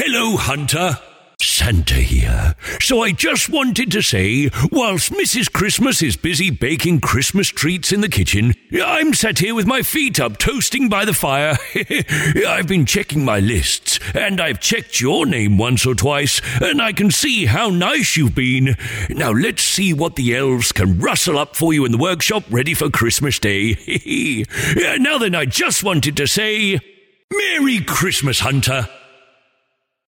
Hello, Hunter. Santa here. So I just wanted to say, whilst Mrs. Christmas is busy baking Christmas treats in the kitchen, I'm sat here with my feet up toasting by the fire. I've been checking my lists, and I've checked your name once or twice, and I can see how nice you've been. Now let's see what the elves can rustle up for you in the workshop ready for Christmas Day. Now then, I just wanted to say, Merry Christmas, Hunter.